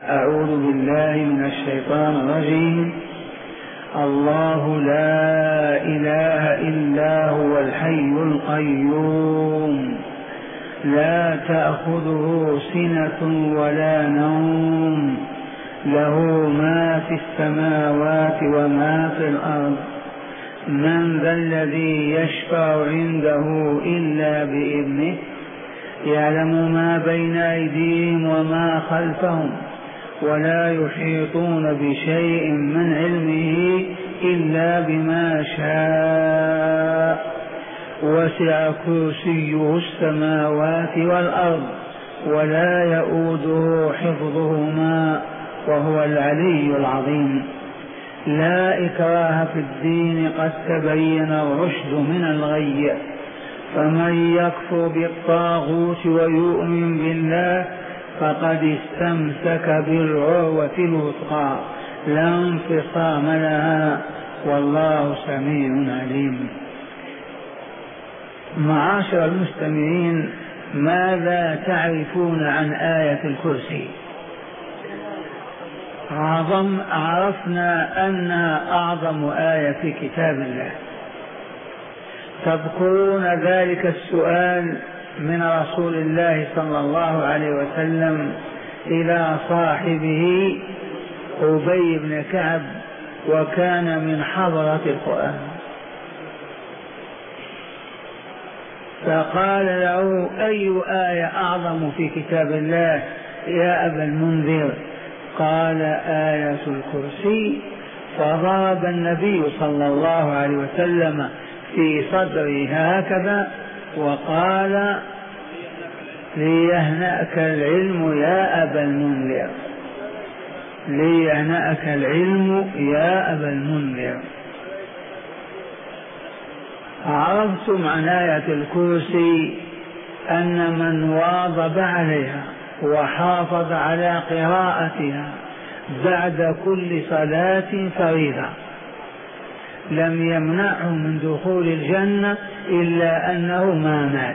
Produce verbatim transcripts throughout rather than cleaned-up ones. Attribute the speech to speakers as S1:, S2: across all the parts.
S1: أعوذ بالله من الشيطان الرجيم. الله لا إله إلا هو الحي القيوم لا تأخذه سنة ولا نوم له ما في السماوات وما في الأرض من ذا الذي يشفع عنده إلا بإذنه يعلم ما بين أيديهم وما خلفهم ولا يحيطون بشيء من علمه إلا بما شاء وسع كرسيه السماوات والأرض ولا يؤوده حفظهما وهو العلي العظيم. لا إكراه في الدين قد تبين الرشد من الغي فمن يكفر بالطاغوت ويؤمن بالله فقد استمسك بالعروة الوثقى لا انفصام لها والله سميع عليم. معاشر المستمعين، ماذا تعرفون عن آية الكرسي؟ عظم عرفنا أنها أعظم آية في كتاب الله. تذكرون ذلك السؤال من رسول الله صلى الله عليه وسلم إلى صاحبه أبي بن كعب وكان من حضرة القرآن، فقال له: أي آية أعظم في كتاب الله يا أبا المنذر؟ قال: آية الكرسي. فضرب النبي صلى الله عليه وسلم في صدره هكذا وقال: ليهنأك العلم يا أبا المنذر، ليهنأك العلم يا أبا المنذر. عرفتم عن آية الكرسي أن من واظب عليها وحافظ على قراءتها بعد كل صلاة فريضة لم يمنعه من دخول الجنة إلا أنه ما مات.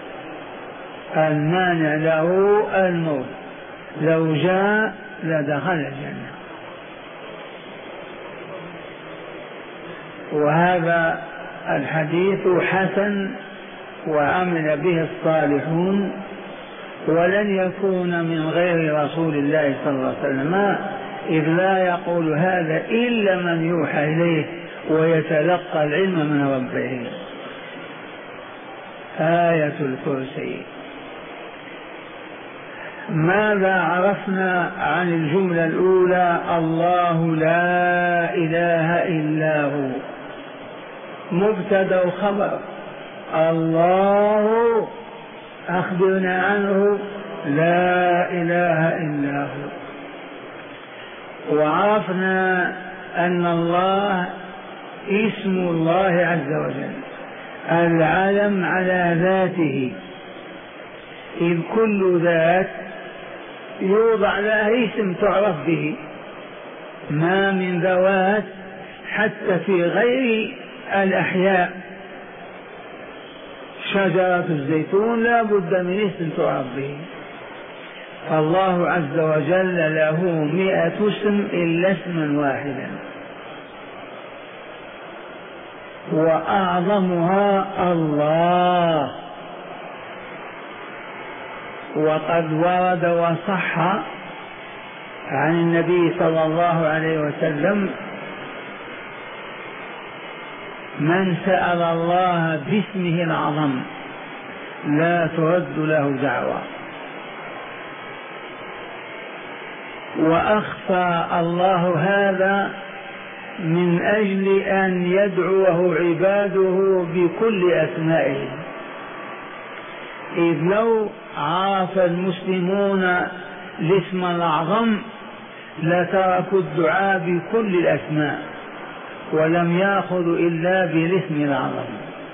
S1: المانع له الموت، لو جاء لدخل الجنة. وهذا الحديث حسن وعمل به الصالحون، ولن يكون من غير رسول الله صلى الله عليه وسلم، إذ لا يقول هذا إلا من يوحى إليه ويتلقى العلم من ربه. آية الكرسي. ماذا عرفنا عن الجملة الأولى؟ الله لا إله إلا هو، مبتدأ وخبر. الله أخبرنا عنه، لا إله إلا هو. وعرفنا أن الله اسم الله عز وجل العلم على ذاته، إذ كل ذات يوضع لها اسم تعرف به، ما من ذوات حتى في غير الأحياء. شجرة الزيتون لا بد من اسم تعرف به، فالله عز وجل له مئة اسم إلا اسما واحدا، وأعظمها الله. وقد ورد وصح عن النبي صلى الله عليه وسلم: من سأل الله باسمه الأعظم لا ترد له دعوة. وأخفى الله هذا من أجل أن يدعوه عباده بكل أسمائه، إذ لو عرف المسلمون الاسم الأعظم لتركوا الدعاء بكل الأسماء ولم يأخذوا إلا بالاسم الأعظم.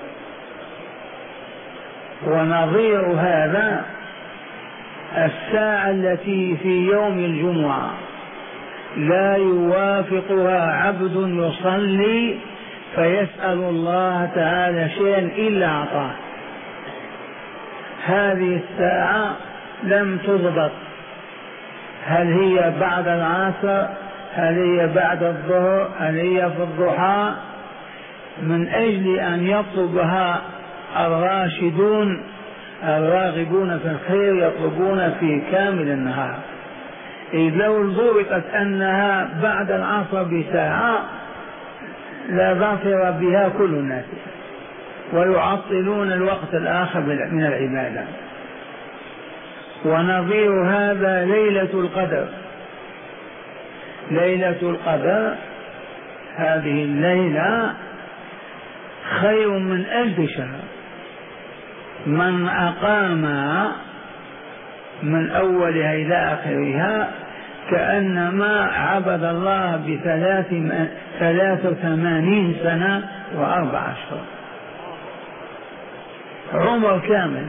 S1: ونظير هذا الساعة التي في يوم الجمعة لا يوافقها عبد يصلي فيسأل الله تعالى شيئا إلا أعطاه. هذه الساعة لم تضبط، هل هي بعد العصر، هل هي بعد الظهر، هل هي في الضحى، من أجل أن يطلبها الراشدون الراغبون في الخير يطلبون في كامل النهار. إذ لو ضبطت أنها بعد العصر بساعة لا ظفر بها كل الناس، ويعطلون الوقت الآخر من العبادة. ونظير هذا ليلة القدر. ليلة القدر هذه الليلة خير من ألف شهر. من أقام من أولها إلى آخرها كأنما عبد الله بثلاث ثلاث وثمانين سنة وأربع أشهر، عمر كامل،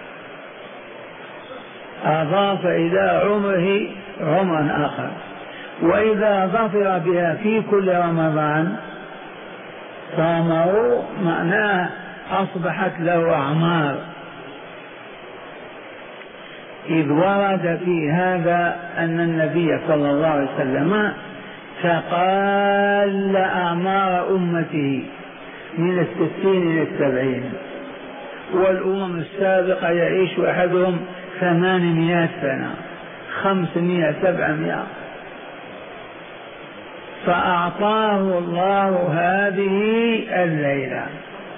S1: أضاف إلى عمره عمرا آخر. وإذا ظفر بها في كل رمضان صامه معناه أصبحت له أعمار. إذ ورد في هذا أن النبي صلى الله عليه وسلم تقال أعمار أمته من الستين إلى السبعين، والأمم السابقة يعيش أحدهم ثمانمائة سنة، خمسمائة، سبعمائة. فأعطاه الله هذه الليلة.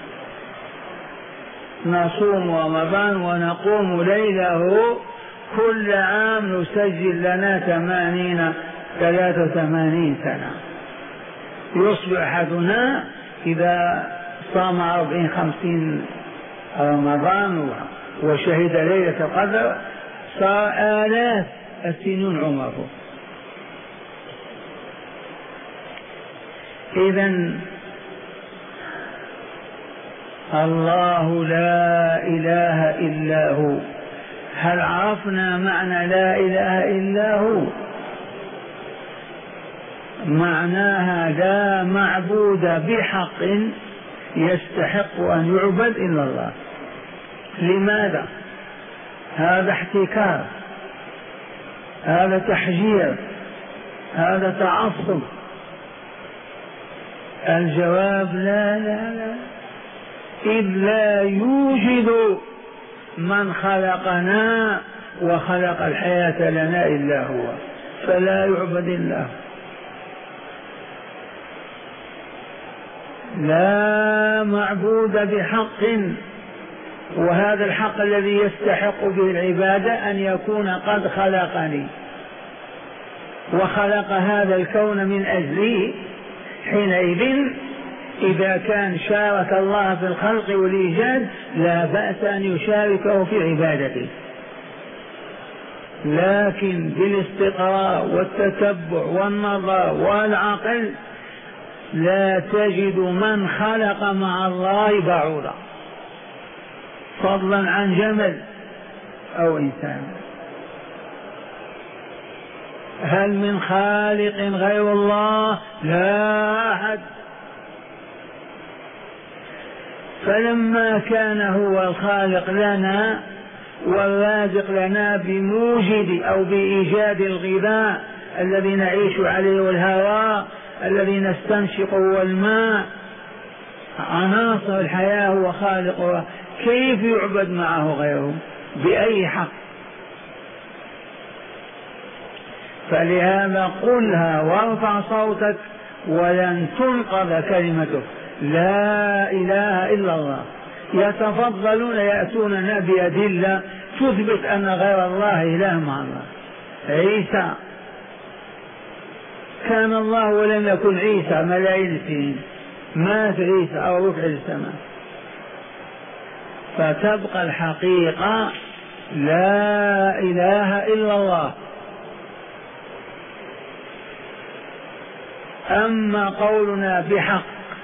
S1: نصوم رمضان ونقوم ليله كل عام، نسجل لنا ثمانين ثلاثة وثمانين سنة. يصبح أحدنا إذا صام أربعين خمسين رمضان وشهد ليلة القدر صار آلاف السنين عمره. إذن الله لا إله إلا هو. هل عرفنا معنى لا إله إلا هو؟ معناها لا معبود بحق يستحق أن يعبد إلا الله. لماذا؟ هذا احتكار، هذا تحجير، هذا تعصب. الجواب لا لا لا، إذ لا يوجد من خلقنا وخلق الحياة لنا إلا هو، فلا يعبد الله. لا معبود بحق، وهذا الحق الذي يستحق به العبادة أن يكون قد خلقني وخلق هذا الكون من أجلي. حينئذ إذا كان شارك الله في الخلق والإيجاد لا بأس أن يشاركه في عبادته، لكن بالاستقراء والتتبع والنظر والعقل لا تجد من خلق مع الله بعوضا، فضلا عن جمل أو إنسان. هل من خالق غير الله؟ لا أحد. فلما كان هو الخالق لنا والرازق لنا بموجد أو بإيجاد الغذاء الذي نعيش عليه والهواء الذي نستنشقه والماء، عناصر الحياة هو خالقها، كيف يعبد معه غيره؟ بأي حق؟ فلهذا قلها وارفع صوتك ولن تنقض كلمتك، لا إله إلا الله. يتفضلون يأتوننا بأدلة تثبت أن غير الله إله مع الله. عيسى كان الله ولم يكن عيسى ملايين السنين، مات عيسى أو رفع السماء. فتبقى الحقيقة لا إله إلا الله. أما قولنا بحق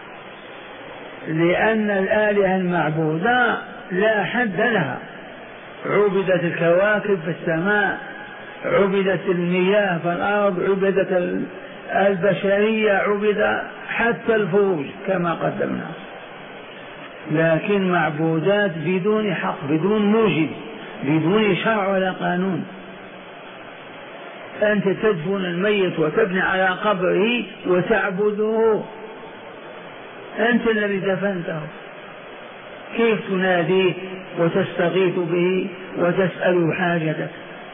S1: لأن الآلهة المعبودة لا حد لها، عبدت الكواكب في السماء، عبدت المياه في الأرض، عبدت البشرية، عبد حتى الفروج كما قدمنا، لكن معبودات بدون حق، بدون موجب، بدون شرع ولا قانون. أنت تدفن الميت وتبني على قبره وتعبده، أنت الذي دفنته، كيف تناديه وتستغيث به وتسأل حاجتك؟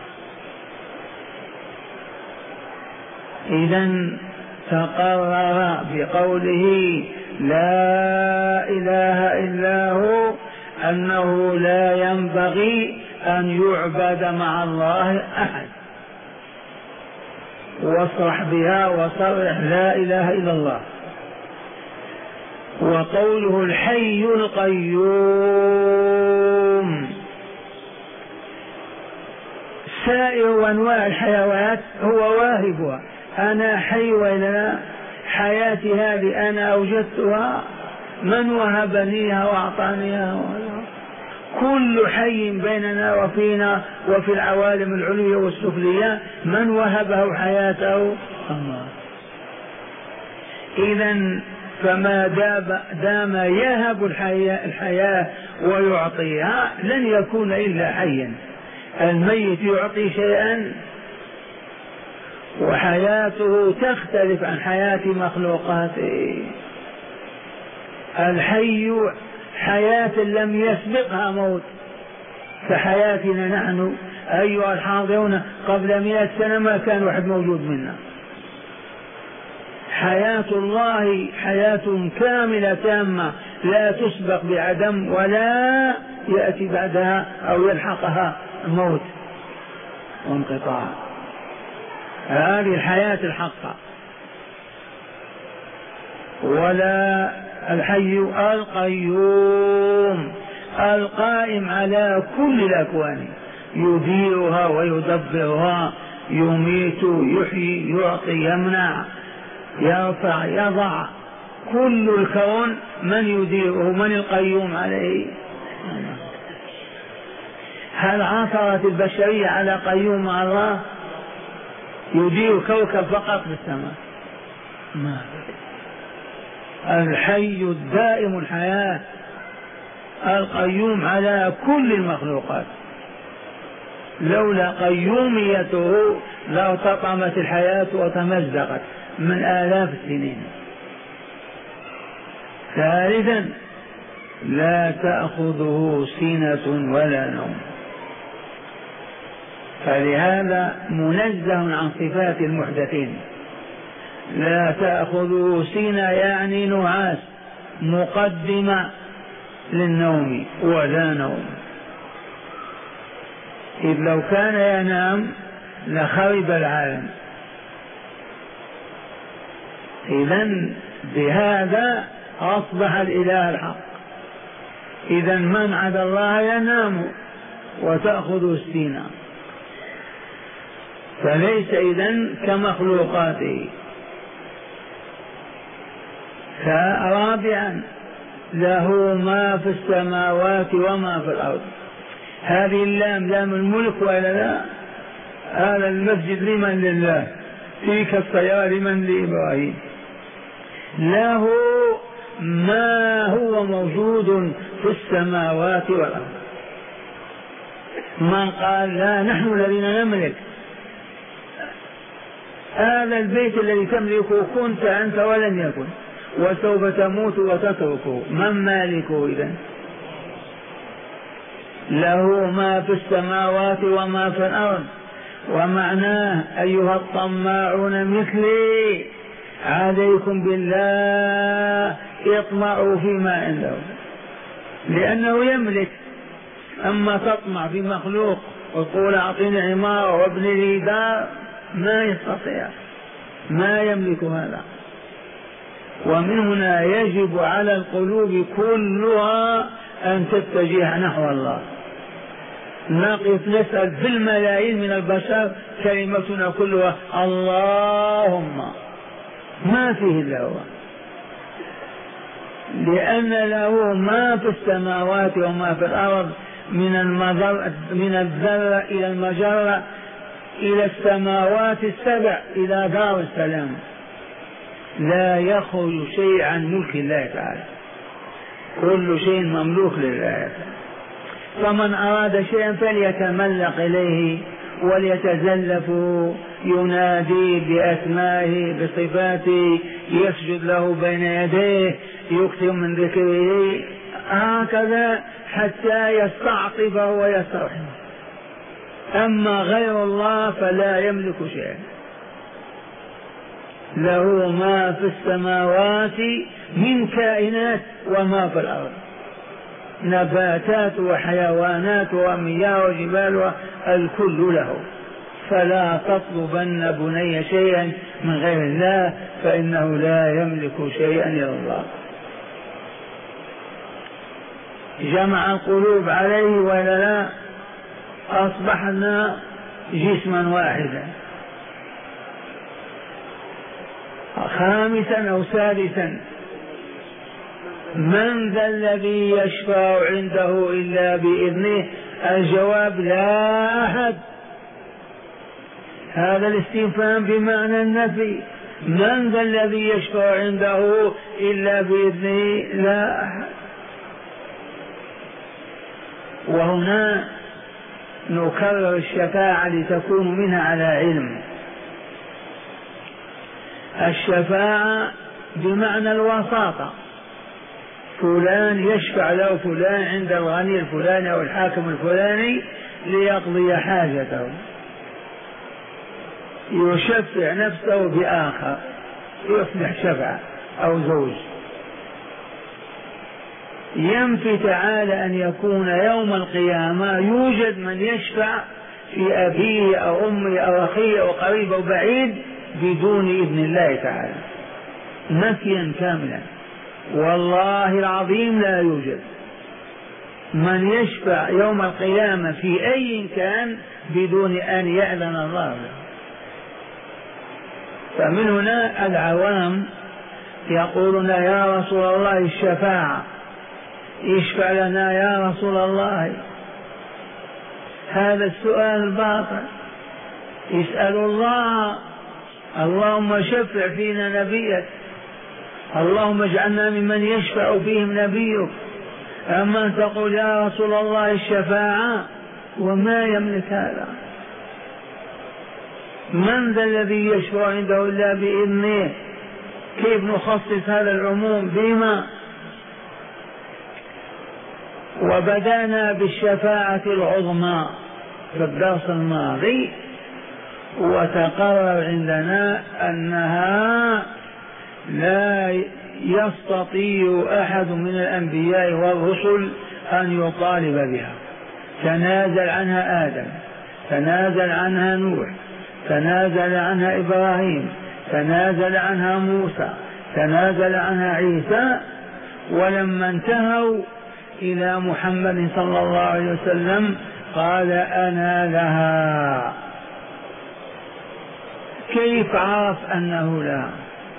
S1: إذن تقرر بقوله لا إله إلا هو أنه لا ينبغي أن يعبد مع الله أحد، واصرح بها وصرح لا إله إلا الله. وقوله الحي القيوم، سائر أنواع الحيوات هو واهبها، أنا حي ولا حياتي هذه أنا أوجدتها، من وهبنيها وأعطانيها؟ كل حي بيننا وفينا وفي العوالم العليا والسفلية من وهبه حياته؟ الله. إذن فما دام يهب الحياة, الحياة ويعطيها لن يكون إلا حيا. الميت يعطي شيئا وحياته تختلف عن حياة مخلوقاته. الحي حياة لم يسبقها موت كحياتنا نحن أيها الحاضرون، قبل مئة سنة ما كان واحد موجود منا. حياة الله حياة كاملة تامة لا تسبق بعدم ولا يأتي بعدها أو يلحقها موت وانقطاع. هذه الحياة الحقة. ولا الحي القيوم القائم على كل الأكوان، يديرها ويدبرها، يميت يحيي يعطي يمنع يرفع يضع، كل الكون من يديره؟ من القيوم عليه؟ هل عثرت البشرية على قيوم مع الله يدير كوكب فقط في السماء؟ ما. الحي الدائم الحياة القيوم على كل المخلوقات، لولا قيوميته لارتطمت الحياة وتمزقت من آلاف السنين. ثالثا لا تأخذه سنة ولا نوم، فلهذا منزه عن صفات المحدثين. لا تأخذه سنة يعني نعاس مقدمة للنوم ولا نوم، إذ لو كان ينام لخرب العالم. إذن بهذا أصبح الإله الحق. إذن من عدا الله ينام وتأخذ السنة، فليس إذن كمخلوقاته. رابعا له ما في السماوات وما في الأرض. هذه اللام لام الملك ولا لا؟ هذا المسجد لمن؟ لله. تلك السيارة لمن؟ لإبراهيم. له ما هو موجود في السماوات والأرض. من قال لا نحن الذين نملك هذا البيت الذي تملكه كنت أنت ولن يكن، وسوف تموت وتتركه، من مالكه إذن؟ له ما في السماوات وما في الأرض. ومعناه أيها الطماعون مثلي عليكم بالله اطمعوا فيما عنده، لأنه يملك. أما تطمع في مخلوق وتقول أعطيني عمارة وابني لي دار، ما يستطيع، ما يملك هذا. ومن هنا يجب على القلوب كلها أن تتجه نحو الله. نقف نسأل في الملايين من البشر كلمتنا كلها اللهم، ما فيه إلا هو، لأن له ما في السماوات وما في الأرض من المجرة من الذرة إلى المجرة إلى السماوات السبع إلى دار السلام، لا يخرج شيء عن ملك الله تعالى، كل شيء مملوك لله تعالى. فمن أراد شيئا فليتملق إليه وليتزلف ينادي بأسمائه بصفاته، يسجد له بين يديه، يكثر من ذكره، هكذا حتى يستعطفه ويسترحمه. أما غير الله فلا يملك شيئا، له ما في السماوات من كائنات وما في الأرض، نباتات وحيوانات ومياه وجبال، الكل له. فلا تطلبن بني شيئا من غير الله، فإنه لا يملك شيئا إلا الله. جمع القلوب عليه ولا لا؟ أصبحنا جسما واحدا. خامسا أو سادسا، من ذا الذي يشفع عنده إلا بإذنه؟ الجواب لا أحد. هذا الاستفهام بمعنى النفي. من ذا الذي يشفع عنده إلا بإذنه؟ لا أحد. وهنا نكرر الشفاعة لتكون منها على علم. الشفاعة بمعنى الوساطة، فلان يشفع له فلان عند الغني الفلاني أو الحاكم الفلاني ليقضي حاجته، يشفع نفسه بآخر يصبح شفع أو زوج. ينفي تعالى أن يكون يوم القيامة يوجد من يشفع في أبيه أو أمه أو أخيه أو قريب أو بعيد بدون إذن الله تعالى، نفيا كاملا. والله العظيم لا يوجد من يشفع يوم القيامة في أي كان بدون أن يأذن الله له. فمن هنا العوام يقولون يا رسول الله الشفاعة، يشفع لنا يا رسول الله. هذا السؤال باطل. يسأل الله اللهم شفع فينا نبيك، اللهم اجعلنا ممن يشفع فيهم نبيك. أما أن تقول يا رسول الله الشفاعة وما يملك هذا. من ذا الذي يشفع عنده إلا بإذنه؟ كيف نخصص هذا العموم بما؟ وبدأنا بالشفاعة العظمى في الدرس الماضي، وتقرر عندنا أنها لا يستطيع أحد من الأنبياء والرسل أن يطالب بها. تنازل عنها آدم، تنازل عنها نوح، تنازل عنها إبراهيم، تنازل عنها موسى، تنازل عنها عيسى. ولما انتهوا إلى محمد صلى الله عليه وسلم قال أنا لها. كيف عرف أنه لها؟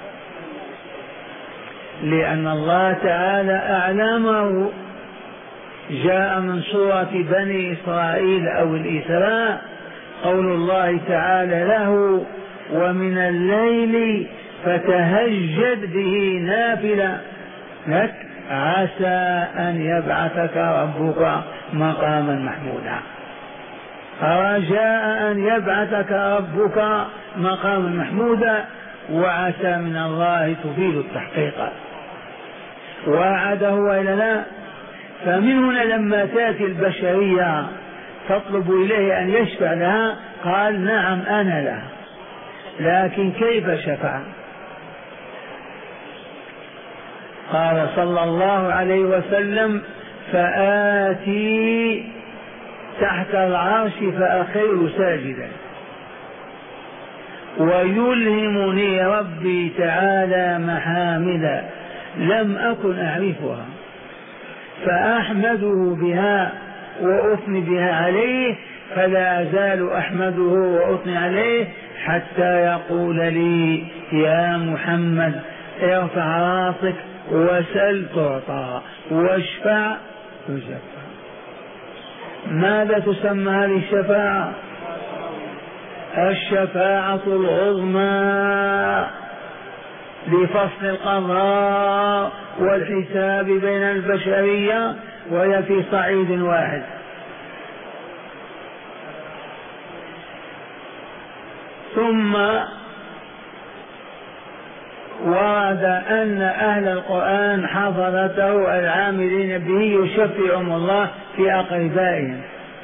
S1: لأن الله تعالى أعلمه. جاء من سورة بني إسرائيل أو الإسراء قول الله تعالى له ومن الليل فتهجد به نافلة لك عسى أن يبعثك ربك مقاما محمودا. رجاء أن يبعثك ربك مقاما محمودا، وعسى من الله تفيد التحقيق، وعده وإلا لا. فمن هنا لما تأتي البشرية تطلب إليه أن يشفع لها قال نعم أنا لها. لكن كيف شفع؟ قال صلى الله عليه وسلم فآتي تحت العرش فأخر ساجدا، ويلهمني ربي تعالى محامدا لم أكن أعرفها فأحمده بها وأثني بها عليه، فلا أزال أحمده وأثني عليه حتى يقول لي يا محمد ارفع راسك وسل تعطى واشفع تشفع. ماذا تسمى هذه الشفاعة؟ الشفاعة العظمى لفصل القضاء والحساب بين البشرية، وهي في صعيد واحد. ثم ورد أن أهل القرآن حضرته العاملين به يشفعهم الله في أقربائهم،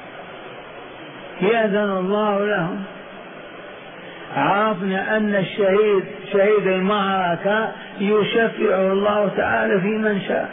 S1: يأذن الله لهم. عرفنا أن الشهيد شهيد المعركة يشفعه الله تعالى في من شاء،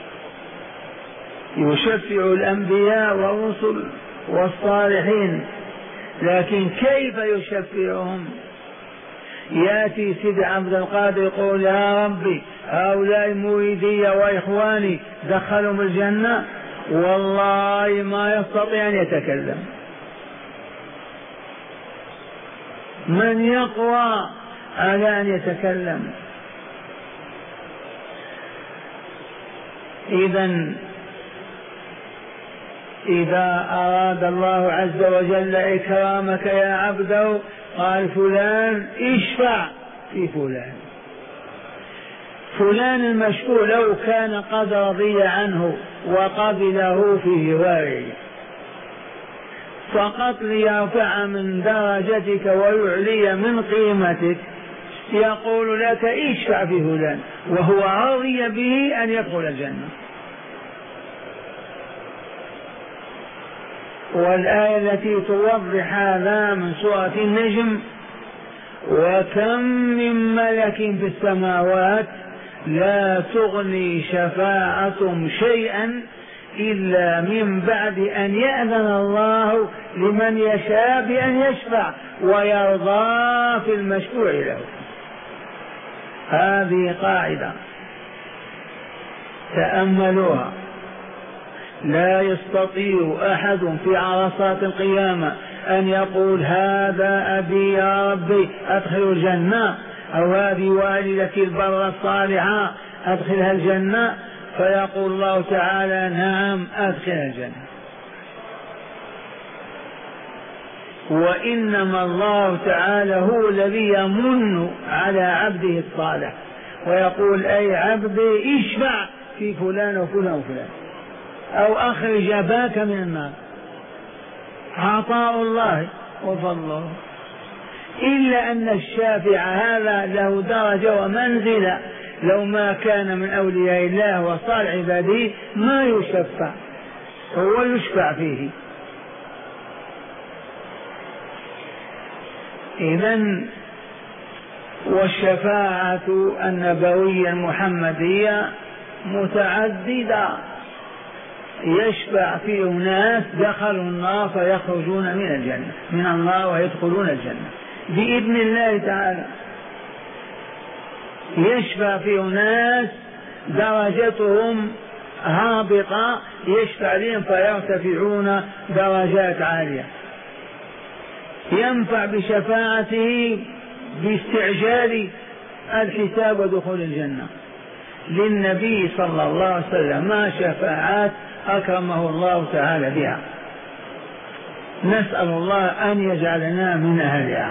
S1: يشفع الأنبياء والرسل والصالحين، لكن كيف يشفعهم؟ يأتي سيد عبد القادر يقول يا ربي هؤلاء مريدي وإخواني دخلهم الجنة، والله ما يستطيع أن يتكلم. من يقوى على أن يتكلم؟ إذن إذا أراد الله عز وجل إكرامك يا عبده قال فلان اشفع في فلان. فلان المشفوع لو كان قد رضي عنه وقبله في جواره فقط ليرفع من درجتك ويعلي من قيمتك يقول لك اشفع في فلان، وهو راضي به أن يدخل الجنة. والآية التي توضح هذا من سورة النجم: وكم من ملك في السماوات لا تغني شفاعتهم شيئا إلا من بعد أن يأذن الله لمن يشاء بأن يشفع ويرضى في المشفوع له. هذه قاعدة تأملوها. لا يستطيع أحد في عرصات القيامة أن يقول هذا أبي يا ربي أدخل الجنة، أو هذه والدتي البرة الصالحة أدخلها الجنة، فيقول الله تعالى نعم أدخلها الجنة. وإنما الله تعالى هو الذي يمن على عبده الصالح ويقول أي عبدي اشفع في فلان وفلان وفلان، أو أخرج أباك من النار. عطاء الله وفضله. إلا أن الشافع هذا له درجة ومنزلة، لو ما كان من أولياء الله وصالح عباده ما يشفع، هو يشفع فيه. إذن والشفاعة النبوية المحمدية متعددة، يشفع في أناس دخلوا النار فيخرجون من الجنة من النار ويدخلون الجنة بإذن الله تعالى. يشفع في أناس درجتهم هابطة يشفع لهم فيرتفعون درجات عالية. ينفع بشفاعته باستعجال الحساب ودخول الجنة. للنبي صلى الله عليه وسلم ما شفاعات أكرمه الله تعالى بها، نسأل الله أن يجعلنا من أهلها.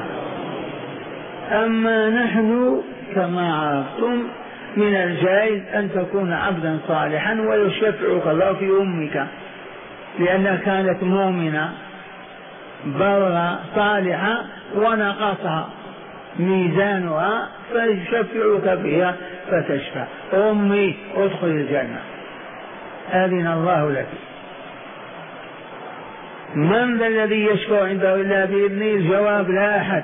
S1: أما نحن كما عرفتم من الجائز أن تكون عبدا صالحا ويشفعك الله في أمك لأنها كانت مؤمنة برة صالحة ونقصها ميزانها فيشفعك بها فتشفع. أمي ادخل الجنة أذن الله لك. من ذا الذي يشفع عنده إلا بإذنه؟ الجواب لا أحد.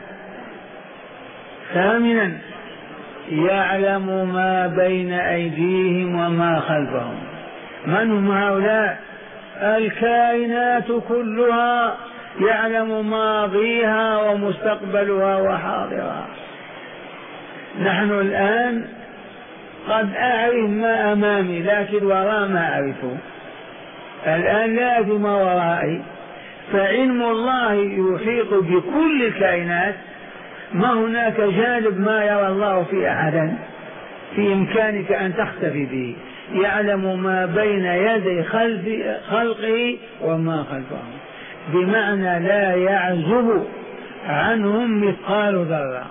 S1: ثامنا يعلم ما بين أيديهم وما خلفهم. من هم هؤلاء؟ الكائنات كلها، يعلم ماضيها ومستقبلها وحاضرها. نحن الآن قد أعرف ما أمامي لكن وراء ما أعرفه، الآن لا أدري ما ورائي. فعلم الله يحيط بكل الكائنات، ما هناك جانب ما يرى الله في أحدا في إمكانك أن تختفي به. يعلم ما بين يدي خلقه وما خلفه، بمعنى لا يعزب عنهم مثقال ذرة.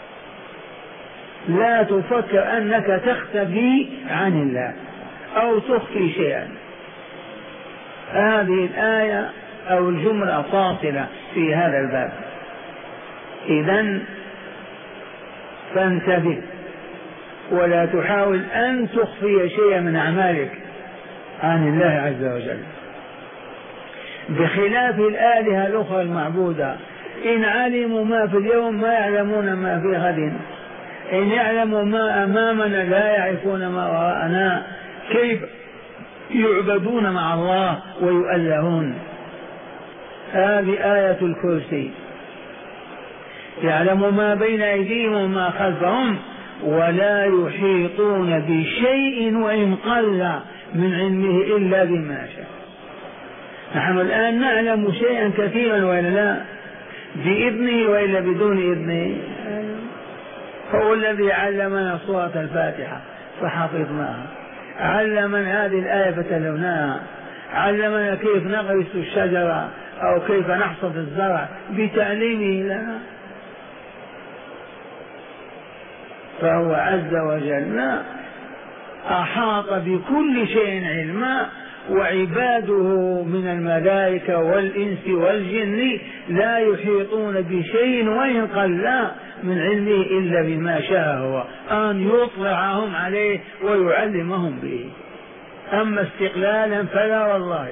S1: لا تفكر أنك تختفي عن الله أو تخفي شيئا. هذه الآية أو الجملة فاصلة في هذا الباب. إذن فانتبه ولا تحاول أن تخفي شيئا من أعمالك عن الله عز وجل، بخلاف الآلهة الأخرى المعبودة. إن علموا ما في اليوم ما يعلمون ما في غد، إن يعلموا ما أمامنا لا يعرفون ما وراءنا. كيف يعبدون مع الله ويؤلهون؟ هذه آية الكرسي. يعلم ما بين أيديهم وما خلفهم ولا يحيطون بشيء وإن قل من علمه إلا بما شاء. نحن الآن نعلم شيئا كثيرا وإلا لا؟ بإذنه وإلا بدون إذنه. هو الذي علمنا سورة الفاتحة فحفظناها، علمنا هذه الآية فتلوناها، علمنا كيف نغرس الشجرة أو كيف نحصد الزرع بتعليمه لنا. فهو عز وجل أحاط بكل شيء علما، وعباده من الملائكة والإنس والجن لا يحيطون بشيء وإن قل من علمه إلا بما شاء هو أن يطلعهم عليه ويعلمهم به. أما استقلالا فلا والله.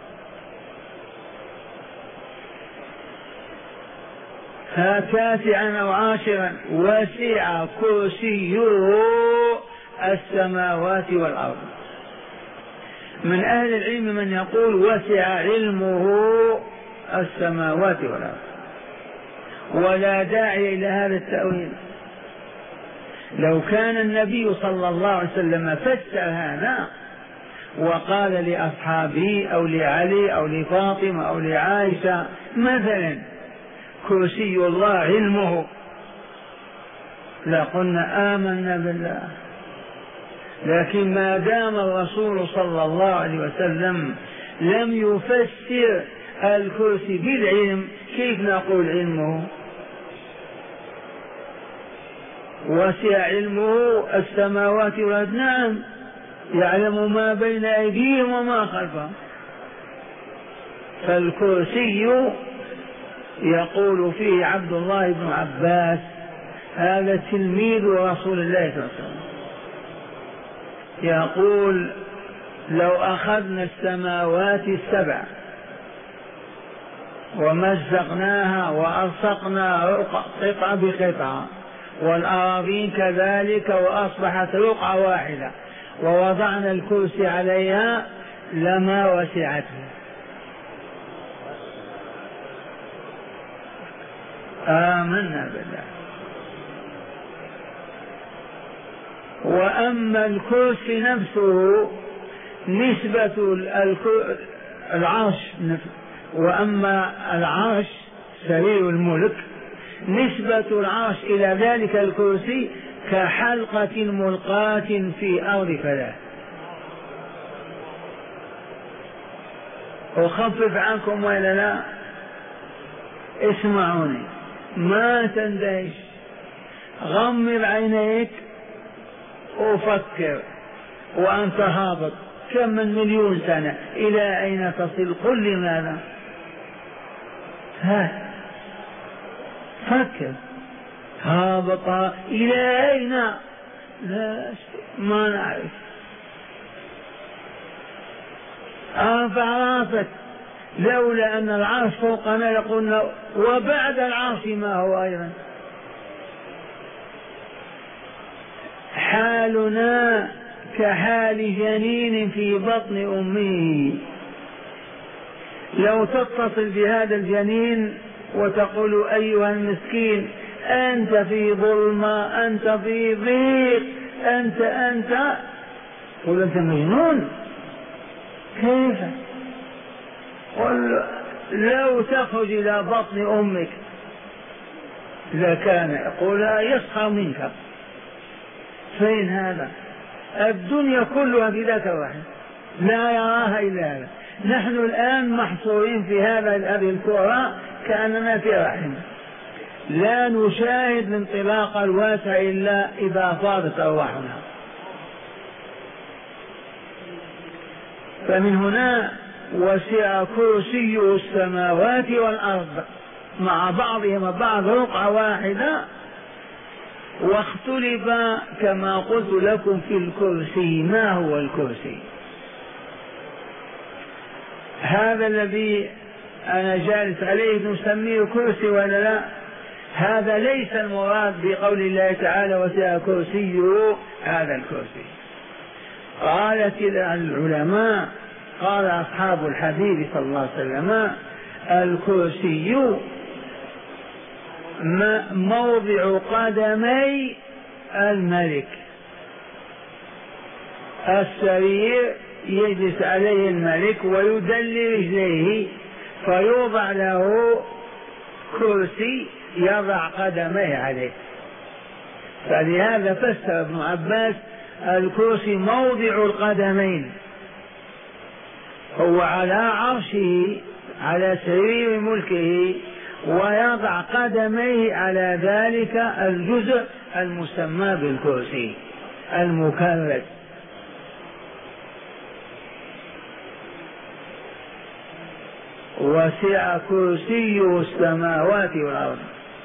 S1: تاسعا أو عاشرا وسع كرسيه السماوات والأرض. من أهل العلم من يقول وسع علمه السماوات والأرض، ولا داعي إلى هذا التأويل. لو كان النبي صلى الله عليه وسلم فسر هذا وقال لأصحابه أو لعلي أو لفاطمة أو لعائشة مثلا كرسي الله علمه، لقلنا آمنا بالله. لكن ما دام الرسول صلى الله عليه وسلم لم يفسر الكرسي بالعلم، كيف نقول علمه؟ وسع علمه السماوات والأرض، نعم يعلم ما بين أيديهم وما خلفهم. فالكرسي يقول فيه عبد الله بن عباس هذا تلميذ رسول الله صلى الله عليه وسلم، يقول لو أخذنا السماوات السبع ومزقناها وألصقنا قطعة بقطعة والأراضين كذلك وأصبحت رقعة واحدة ووضعنا الكرسي عليها لما وسعته. آمنا بالله. وأما الكرسي نفسه نسبة العرش، وأما العرش سرير الملك نسبة العرش إلى ذلك الكرسي كحلقة ملقاة في أرض فلاة. أخفف عنكم ولا لا؟ اسمعوني ما تندهش، غمض عينيك وفكر وأنت هابط كم من مليون سنة إلى أين تصل؟ قل لماذا؟ ها فكر، هابط إلى أين؟ لا ما نعرف. ارفع راسك، لولا أن العرش فوقنا لقلنا وبعد العرش ما هو أيضا. حالنا كحال جنين في بطن أمه، لو تتصل بهذا الجنين وتقول أيها المسكين أنت في ظلمة، أنت في ضيق، أنت أنت قل أنت مجنون. كيف؟ قل لو تخرج إلى بطن أمك لكان يقول يسخر منك. فين هذا؟ الدنيا كلها في ذاك الرحم لا يراها إلا هذا. نحن الآن محصورين في هذا هذه الكرة كأننا في رحم، لا نشاهد الانطلاق الواسع إلا إذا فاضت أرواحنا. فمن هنا وسع كرسيه السماوات والأرض مع بعضهم بعض رقعة واحدة. واختلف كما قلت لكم في الكرسي. ما هو الكرسي؟ هذا الذي أنا جالس عليه نسميه كرسي ولا لا؟ هذا ليس المراد بقول الله تعالى وسع كرسيه هذا الكرسي. قالت العلماء، قال أصحاب الحديث صلى الله عليه وسلم: الكرسي موضع قدمي الملك. السرير يجلس عليه الملك ويدلي رجليه، فيوضع له كرسي يضع قدميه عليه. فلهذا فسر ابن عباس الكرسي موضع القدمين، هو على عرشه على سرير ملكه ويضع قدميه على ذلك الجزء المسمى بالكرسي المكرس. وسع كرسيه السماوات والأرض.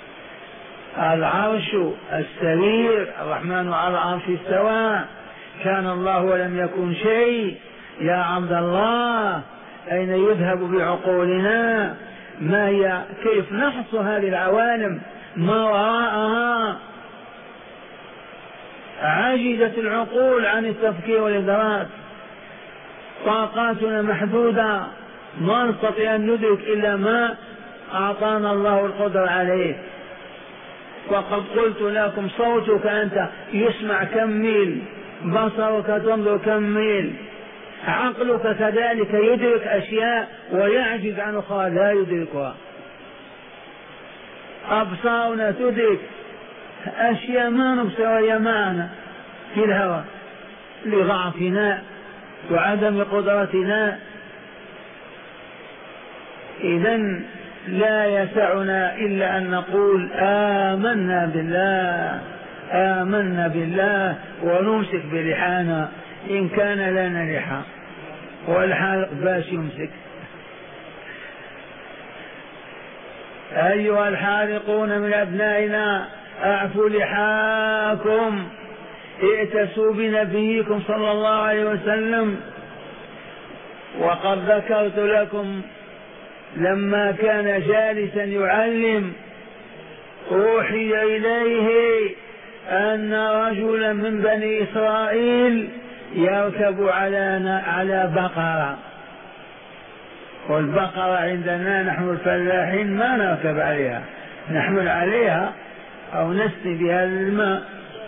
S1: العرش السرير، الرحمن على العرش استوى، كان الله ولم يكن شيء. يا عبد الله أين يذهب بعقولنا؟ ما هي كيف نحصر هذه العوالم ما وراءها؟ عجزت العقول عن التفكير والإدراك، طاقاتنا محدودة، ما نستطيع أن ندرك إلا ما أعطانا الله القدرة عليه. وقد قلت لكم صوتك أنت يسمع كم ميل، بصرك تنظر كم ميل، عقلك كذلك يدرك أشياء ويعجز عن أخرى لا يدركها، أبصارنا تدرك أشياء ما نبصر وهي معنا في الهوى لضعفنا وعدم قدرتنا. إذن لا يسعنا إلا أن نقول آمنا بالله آمنا بالله ونمسك بلحانا إن كان لنا لحى، والحالق باش يمسك. أيها الحالقون من أبنائنا أعفوا لحاكم، ائتسوا بنبيكم صلى الله عليه وسلم. وقد ذكرت لكم لما كان جالسا يعلم أوحي إليه أن رجلا من بني إسرائيل يركب على على بقرة، والبقرة عندنا نحن الفلاحين ما نركب عليها، نحمل عليها أو نسقي بها الماء.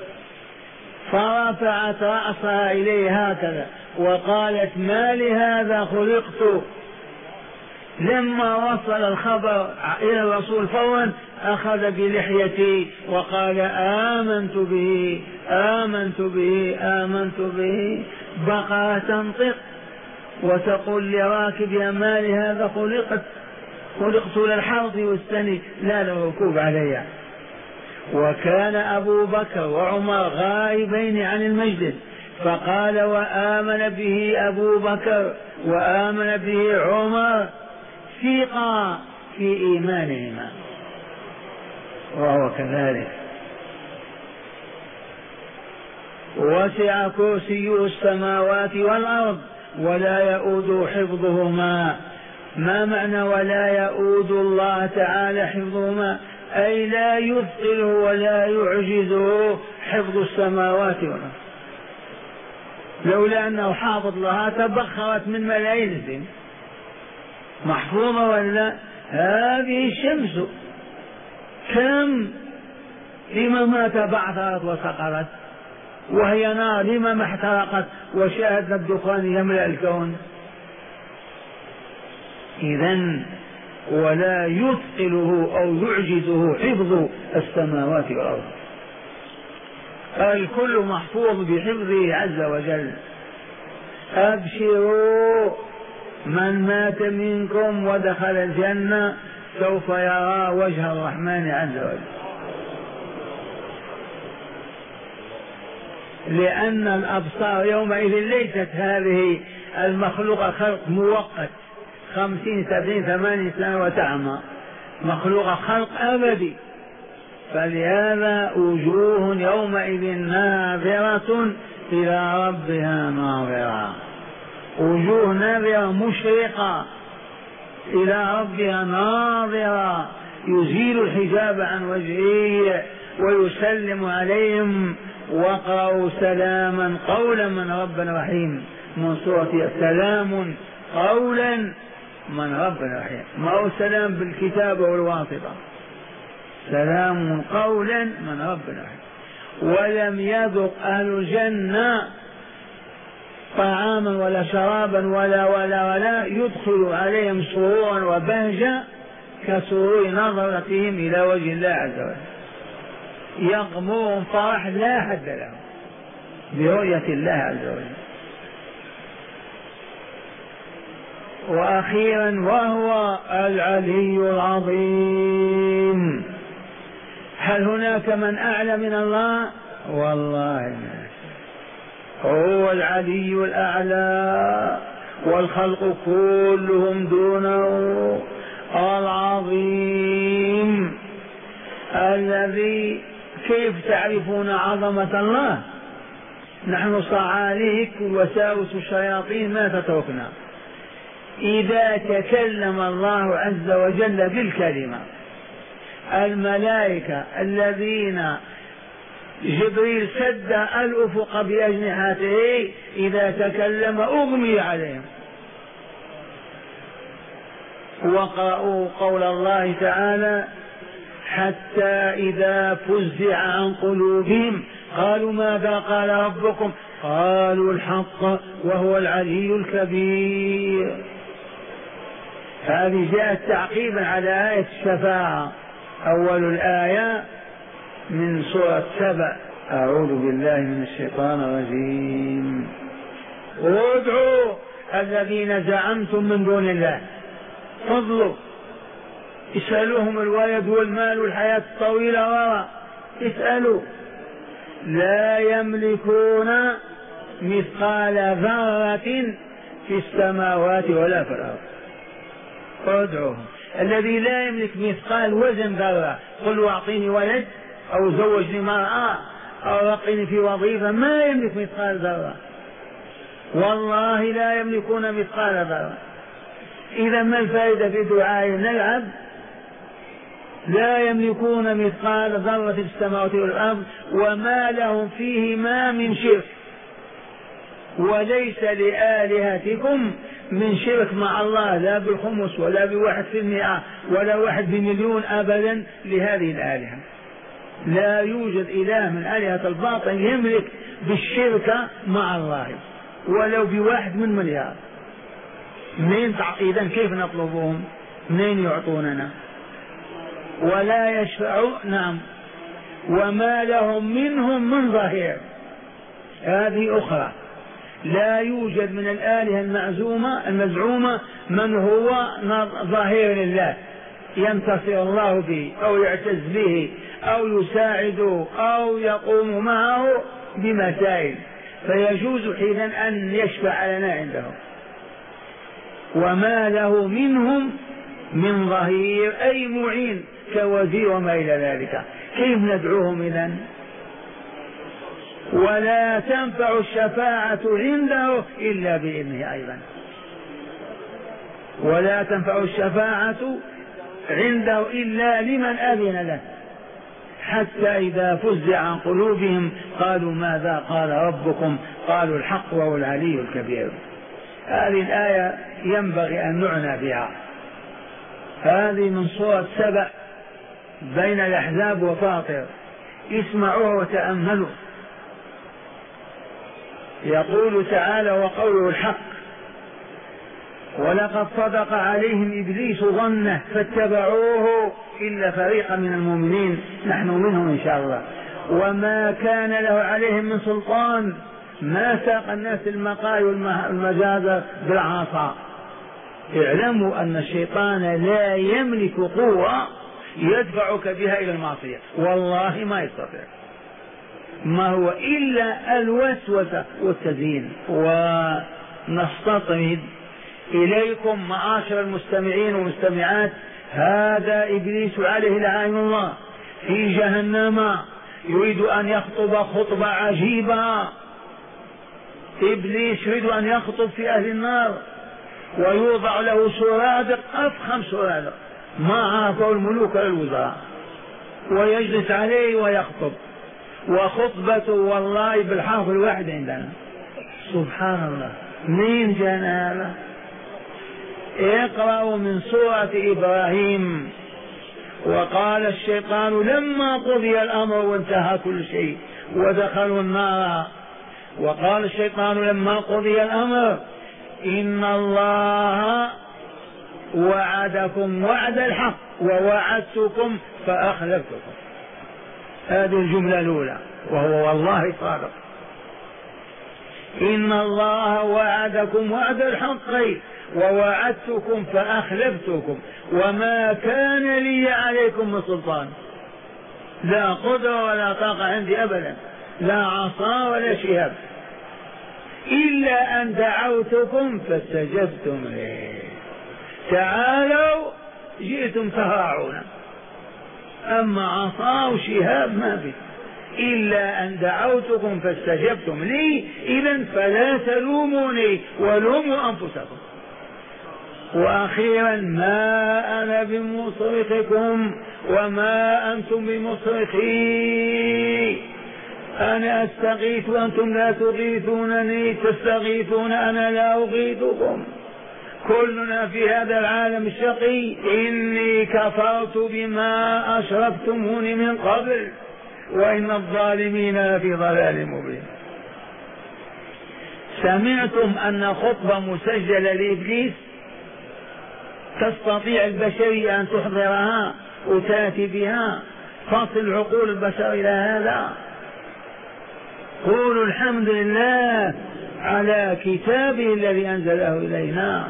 S1: فرفعت رأسها إليه هكذا وقالت: ما لهذا خلقت؟ لما وصل الخبر إلى الرسول فورا أخذ بلحيتي وقال: آمنت به آمنت به آمنت به. بقى تنطق وتقول لراكبها: ما لهذا خلقت؟ خلقت للحرث والسني لا للركوب عليها. وكان أبو بكر وعمر غائبين عن المجلس، فقال: وآمن به أبو بكر وآمن به عمر ثقة في إيمانهما. وهو كذلك. وسع كرسيه السماوات والأرض ولا يؤود حفظهما. ما معنى ولا يؤود الله تعالى حفظهما؟ أي لا يثقله ولا يعجزه حفظ السماوات والأرض. لولا أنه حافظ لها تبخرت من ملايين السنين. محفوظة ولا؟ هذه الشمس كم لما ما تبعثرت وسقرت، وهي نار لما ما احترقت وشاهدنا الدخان يملأ الكون. إذن ولا يثقله أو يعجزه حفظ السماوات والأرض، الكل محفوظ بحفظه عز وجل. أبشروا من مات منكم ودخل الجنة سوف يرى وجه الرحمن عز وجل، لأن الأبصار يومئذ ليست هذه المخلوقة خلق مؤقت خمسين سبعين ثمانين سنة وتعمى، مخلوق خلق أبدي. فلهذا وجوه يومئذ ناظرة إلى ربها ناظرة، وجوه ناظرة مشرقة إلى ربها ناظرة، يزيل الحجاب عن وجهه ويسلم عليهم. وقرأوا سلاما قولا من رب رحيم من سورة سلام قولا من رب رحيم، ما هو سلام بالكتابة والواسطة، سلام قولا من رب رحيم. ولم يذق أهل الجنة طعاما ولا شرابا ولا ولا ولا يدخل عليهم سرورا وبهجة كسرور نظرتهم إلى وجه الله عز وجل، يغمرهم فرح لا حد له برؤية الله عز وجل. وأخيرا وهو العلي العظيم. هل هناك من أعلى من الله؟ والله ما. هو العلي الأعلى والخلق كلهم دونه، العظيم الذي كيف تعرفون عظمة الله؟ نحن صعاليك وساوس الشياطين ما تتركنا. إذا تكلم الله عز وجل بالكلمة، الملائكة الذين جبريل سد الأفق بأجنحته إذا تكلم أغمي عليهم. وقرأوا قول الله تعالى حتى إذا فزع عن قلوبهم قالوا ماذا قال ربكم قالوا الحق وهو العلي الكبير. هذه جاءت تعقيبا على آية الشفاعة، أول الآية من سورة سبع. أعوذ بالله من الشيطان الرجيم. وادعوا الذين زعمتم من دون الله، فضلوا اسألوهم الولد والمال والحياة الطويلة وراء، اسألوا. لا يملكون مثقال ذرة في السماوات ولا في الأرض. ادعوهم. الذي لا يملك مثقال وزن ذرة، قل واعطيني ولد أو زوجني مرأة أو رقني في وظيفة، ما يملك مثقال ذرة، والله لا يملكون مثقال ذرة. إذا ما الفائدة في دعائهم؟ نلعب؟ لا يملكون مثقال ذرة في السماوات والأرض وما لهم فيهما من شرك، وليس لآلهتكم من شرك مع الله، لا بالخمس ولا بواحد في المئة ولا واحد بمليون أبدا لهذه الآلهة. لا يوجد إله من آلهة الباطل يملك بالشرك مع الله ولو بواحد من مليار. منين إذن كيف نطلبهم؟ منين يعطوننا؟ ولا يشفعوا. نعم. وما لهم منهم من ظهير. هذه أخرى. لا يوجد من الآلهة المعزومة المزعومة من هو ظهير لله ينتصر الله به أو يعتز به أو يساعده أو يقوم معه بمسائل، فيجوز حينا أن يشفع لنا عنده. وما له منهم من ظهير أي معين كوزير وما إلى ذلك. كيف ندعوهم إذن؟ ولا تنفع الشفاعة عنده إلا بإذنه أيضا. ولا تنفع الشفاعة عنده إلا لمن أذن له. حتى إذا فزع عن قلوبهم قالوا ماذا قال ربكم قالوا الحق وهو العلي الكبير. هذه الآية ينبغي أن نعنى بها. هذه من سورة سبع بين الأحزاب وفاطر. اسمعوه وتأملوا. يقول تعالى وقوله الحق ولقد صدق عليهم إبليس ظنه فاتبعوه إلا فريقا من المؤمنين نحن منهم إن شاء الله وما كان له عليهم من سلطان. ما ساق الناس المقاي والمجازر بالعصا. اعلموا أن الشيطان لا يملك قوة يدفعك بها إلى المعصية، والله ما يستطيع، ما هو إلا الوسوسة والتزيين. ونستطرد إليكم معاشر المستمعين والمستمعات هذا إبليس عليه لعين الله في جهنم يريد أن يخطب خطبة عجيبة. إبليس يريد أن يخطب في أهل النار ويوضع له سرادق أفخم سرادق ما عرفه الملوك والوزراء ويجلس عليه ويخطب، وخطبته والله بالحرف الواحد عندنا. سبحان الله، مين جانا هذا؟ اقرأوا من سورة إبراهيم. وقال الشيطان لما قضي الأمر وانتهى كل شيء ودخلوا النار، وقال الشيطان لما قضي الأمر إن الله وعدكم وعد الحق ووعدتكم فأخلفتكم. هذه الجملة الأولى، وهو والله صادق. إن الله وعدكم وعد الحق ووعدتكم فأخلفتكم وما كان لي عليكم من سلطان. لا قدرة ولا طاقة عندي أبدا، لا عصا ولا شهاب، إلا أن دعوتكم فاستجبتم لي. تعالوا جئتم تهرعون، أما عصا وشهاب ما في، إلا أن دعوتكم فاستجبتم لي، إذن فلا تلوموني ولوموا أنفسكم. وأخيرا ما أنا بمصرخكم وما أنتم بمصرخي، أنا أستغيث وأنتم لا تغيثونني، تستغيثون أنا لا أغيثكم. كلنا في هذا العالم الشقي. إني كفرت بما أشركتموني من قبل وإن الظالمين لفي ضلال مبين. سمعتم أن خطبة مسجلة لإبليس تستطيع البشرية أن تحضرها وتأتي بها، تصل عقول البشر إلى هذا؟ قولوا الحمد لله على كتابه الذي أنزله إلينا.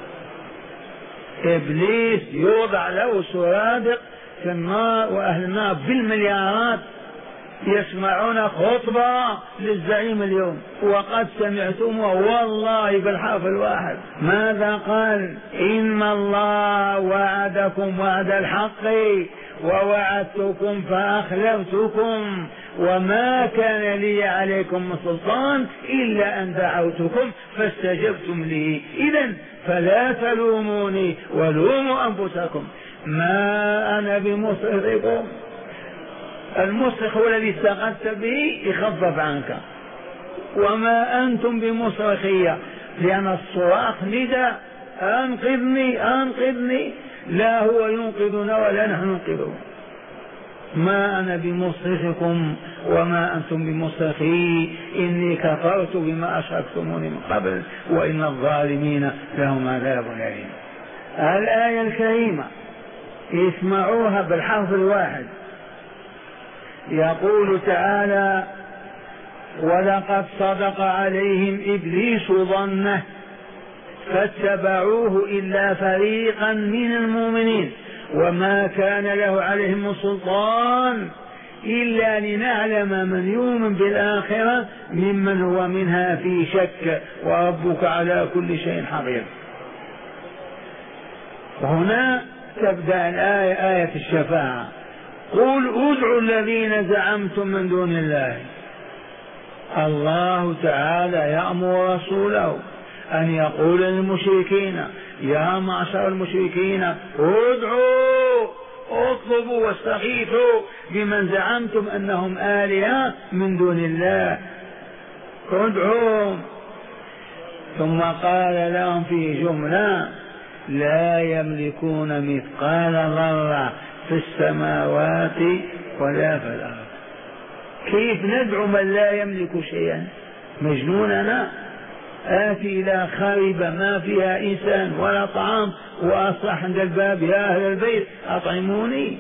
S1: إبليس يوضع له سرادق في النار وأهل النار بالمليارات يسمعون خطبة للزعيم اليوم، وقد سمعتموه والله بالحرف الواحد. ماذا قال؟ إن الله وعدكم وعد الحق ووعدتكم فأخلفتكم وما كان لي عليكم من سلطان إلا أن دعوتكم فاستجبتم لي، إذن فلا تلوموني ولوموا أنفسكم. ما أنا بمصرخكم. المصرخ هو الذي استغثت به يخفف عنك، وما أنتم بمصرخية، لأن الصراخ نداء أنقذني أنقذني، لا هو ينقذنا ولا نحن ننقذه. ما أنا بمصرخكم وما أنتم بمصرخي، إني كفرت بما أشركتموني من قبل وإن الظالمين لهم عذاب أليم. الآية الكريمة اسمعوها بالحرف الواحد. يقول تعالى ولقد صدق عليهم إبليس ظنه فاتبعوه إلا فريقا من المؤمنين وما كان له عليهم من سلطان إلا لنعلم من يؤمن بالآخرة ممن هو منها في شك وربك على كل شيء حفيظ. وهنا تبدأ الآية آية الشفاعة. قل ادعوا الذين زعمتم من دون الله. الله تعالى يأمر رسوله أن يقول للمشركين يا معشر المشركين ادعوا اطلبوا واستغيثوا بمن زعمتم أنهم آلهة من دون الله، ادعوا. ثم قال لهم في جملة لا يملكون مثقال ذرة في السماوات ولا في الأرض. كيف ندعو من لا يملك شيئا؟ مجنوننا؟ آتي إلى خاربة ما فيها إنسان ولا طعام وأصح عند الباب يا أهل البيت أطعموني.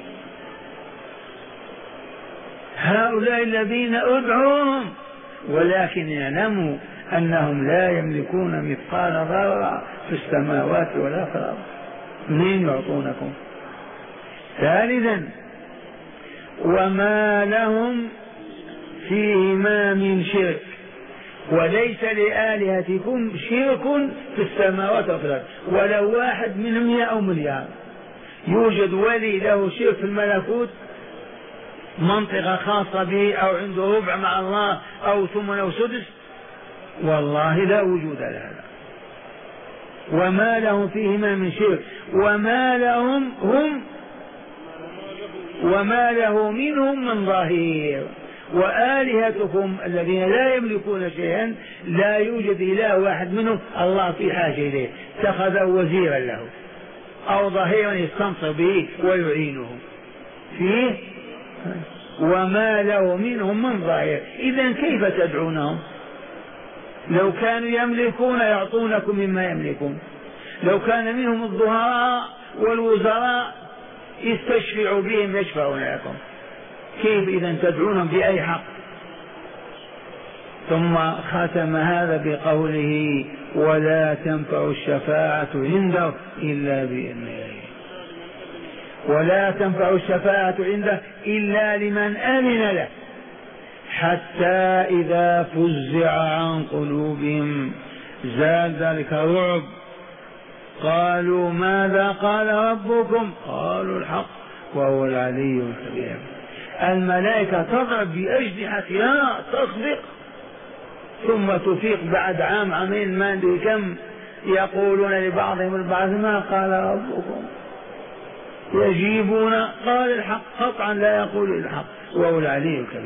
S1: هؤلاء الذين أدعوهم ولكن يعلموا أنهم لا يملكون مثقال ذرة في السماوات ولا في الأرض، منين يعطونكم؟ ثالثا وما لهم فيهما من شرك، وليس لآلهتكم شرك في السماوات وفي الأرض ولو واحد منهم مئة أو مليار. يوجد ولي له شيء في الملكوت، منطقة خاصة به أو عنده ربع مع الله أو ثمن أو سدس؟ والله لا وجود لهذا، وما لهم فيهما من شيء، وما لهم هم وما له منهم من ظهير. وآلهتكم الذين لا يملكون شيئا لا يوجد إله واحد منهم الله في حاجة إليه اتخذ وزيرا له أو ظهيرا يستنصر به ويعينه فيه، وما له منهم من ظهير. إذن كيف تدعونهم؟ لو كانوا يملكون يعطونكم مما يملكون، لو كان منهم الظهراء والوزراء استشفعوا بهم يشفعون لكم، كيف إذن تدعونهم بأي حق؟ ثم ختم هذا بقوله ولا تنفع الشفاعة عنده إلا بإذنه، ولا تنفع الشفاعة عنده إلا لمن آمن له، حتى إذا فزع عن قلوبهم زاد ذلك الرعب، قالوا ماذا قال ربكم؟ قالوا الحق وهو العلي الكبير. الملائكة تضرب بأجنحتها تصدق، ثم تفيق بعد عام عامين ما ندري كم، يقولون لبعضهم البعض ما قال ربكم؟ يجيبون قال الحق قطعا لا يقول الحق وهو العلي الكبير.